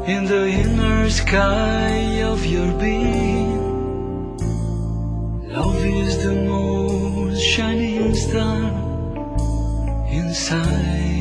in the inner sky of your being. Love is the most shining star inside